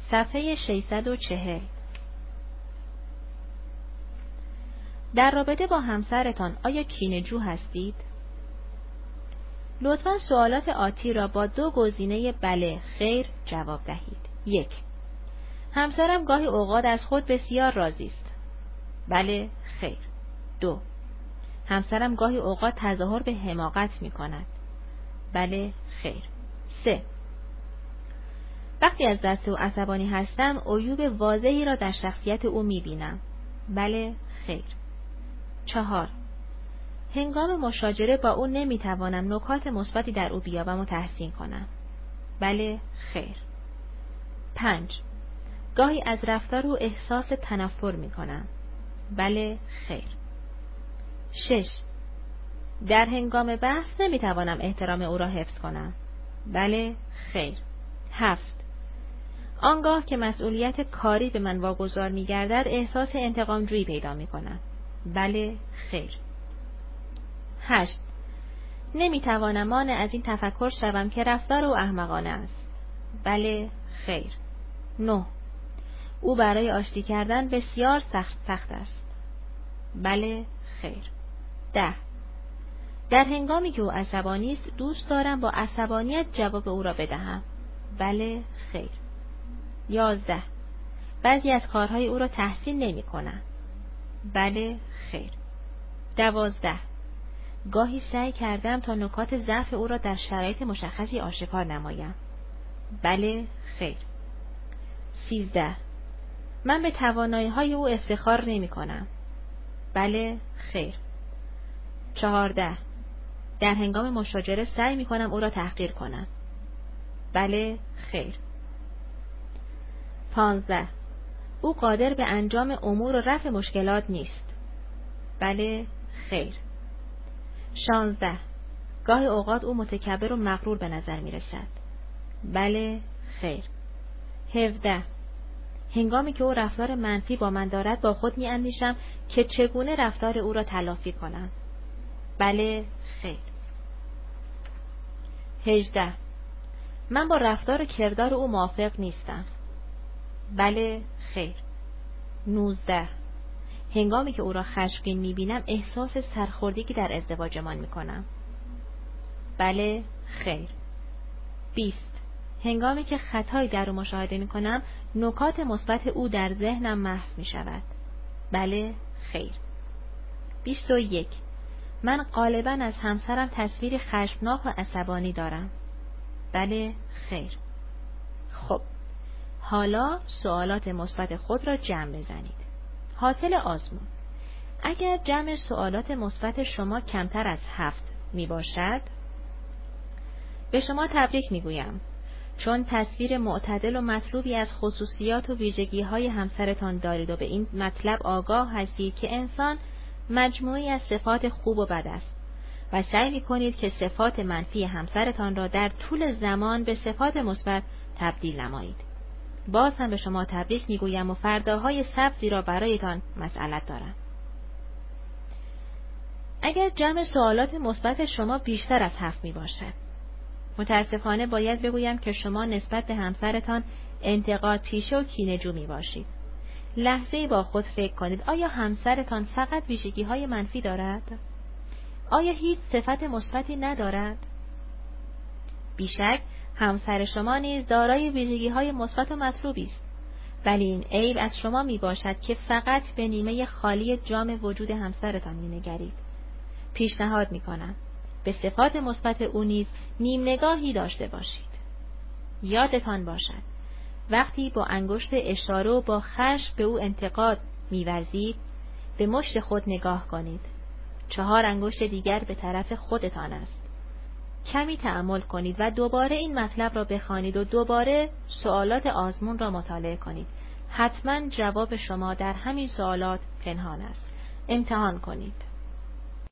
صفحه 640. در رابطه با همسرتان آیا کینه‌جو هستید؟ لطفاً سوالات آتی را با 2 گزینه بله، خیر جواب دهید. 1. همسرم گاهی اوقات از خود بسیار راضی است. بله، خیر. 2. همسرم گاهی اوقات تظاهر به حماقت می کند. بله، خیر. 3. وقتی از دست او عصبانی هستم عیوب واضحی را در شخصیت او می بینم. بله، خیر. 4. هنگام مشاجره با او نمی توانم نکات مثبتی در او بیابم و تحسین کنم. بله، خیر. 5. گاهی از رفتار او احساس تنفر می کنم. بله، خیر. 6. در هنگام بحث نمی توانم احترام او را حفظ کنم. بله، خیر. 7. آنگاه که مسئولیت کاری به من واگذار می گردد احساس انتقامجویی پیدا می کنم. بله، خیر. 8. نمی توانم مانع از این تفکر شوم که رفتار او احمقانه است. بله، خیر. 9. او برای آشتی کردن بسیار سخت است. بله، خیر. 10. در هنگامی که او عصبانی است دوست دارم با عصبانیت جواب او را بدهم. بله، خیر. 11. بعضی از کارهای او را تحسین نمی کنم. بله، خیر. 12. گاهی سعی کردم تا نکات ضعف او را در شرایط مشخصی آشکار نمایم. بله، خیر. 13. من به توانایی‌های او افتخار نمی کنم. بله، خیر. 14. در هنگام مشاجره سعی می کنم او را تحقیر کنم. بله، خیر. 15. او قادر به انجام امور و رفع مشکلات نیست. بله، خیر. 16. گاهی اوقات او متکبر و مغرور به نظر می رسد. بله، خیر. 17. هنگامی که او رفتار منفی با من دارد با خود می اندیشم که چگونه رفتار او را تلافی کنم. بله، خیر. 18. من با رفتار و کردار او موافق نیستم. بله، خیر. 19. هنگامی که او را خشمگین می بینم احساس سرخوردگی در ازدواجمان می کنم. بله، خیر. 20. هنگامی که خطایی در او مشاهده می کنم نکات مثبت او در ذهنم محو می شود. بله، خیر. 21. من غالباً از همسرم تصویر خشمناک و عصبانی دارم. بله، خیر. خب، حالا سوالات مثبت خود را جمع بزنید. حاصل آزمون: اگر جمع سوالات مثبت شما کمتر از 7 می باشد، به شما تبریک می گویم، چون تصویر معتدل و مطلوبی از خصوصیات و ویژگی‌های همسرتان دارید و به این مطلب آگاه هستید که انسان مجموعی از صفات خوب و بد است و سعی می کنید که صفات منفی همسرتان را در طول زمان به صفات مثبت تبدیل نمایید. باز هم به شما تبریک می گویم و فرداهای سبزی را برایتان مسئلت دارم. اگر جمع سوالات مثبت شما بیشتر از 7 می باشد، متاسفانه باید بگویم که شما نسبت به همسرتان انتقاد پیشه و کینه‌جو می باشید. لحظه‌ای با خود فکر کنید، آیا همسرتان فقط ویژگی‌های منفی دارد؟ آیا هیچ صفت مثبتی ندارد؟ بیشک همسر شما نیز دارای ویژگی‌های مثبت و مطلوبی است، ولی این عیب از شما می باشد که فقط به نیمه خالی جام وجود همسرتان می نگرید. پیشنهاد می کنم به صفات مثبت او نیز نیم نگاهی داشته باشید. یادتان باشد وقتی با انگشت اشاره و با خشم به او انتقاد می‌ورزید، به مشت خود نگاه کنید. 4 انگشت دیگر به طرف خودتان است. کمی تأمل کنید و دوباره این مطلب را بخوانید و دوباره سوالات آزمون را مطالعه کنید. حتما جواب شما در همین سوالات پنهان است. امتحان کنید.